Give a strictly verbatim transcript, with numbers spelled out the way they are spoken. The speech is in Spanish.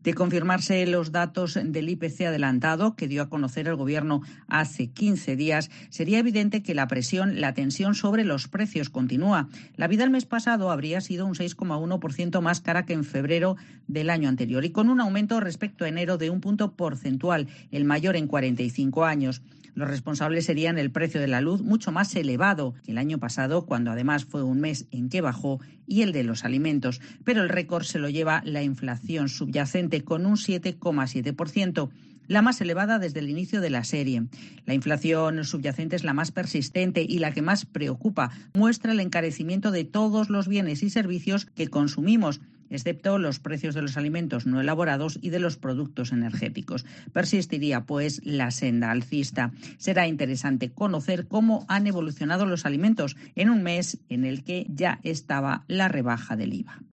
De confirmarse los datos del I P C adelantado que dio a conocer el Gobierno hace quince días, sería evidente que la presión, la tensión sobre los precios continúa. La vida el mes pasado habría sido un seis coma uno por ciento más cara que en febrero del año anterior y con un aumento respecto a enero de un punto porcentual, el mayor en cuarenta y cinco años. Los responsables serían el precio de la luz, mucho más elevado que el año pasado, cuando además fue un mes en que bajó, y el de los alimentos. Pero el récord se lo lleva la inflación subyacente, con un siete coma siete por ciento. La más elevada desde el inicio de la serie. La inflación subyacente es la más persistente y la que más preocupa. Muestra el encarecimiento de todos los bienes y servicios que consumimos, excepto los precios de los alimentos no elaborados y de los productos energéticos. Persistiría, pues, la senda alcista. Será interesante conocer cómo han evolucionado los alimentos en un mes en el que ya estaba la rebaja del I V A.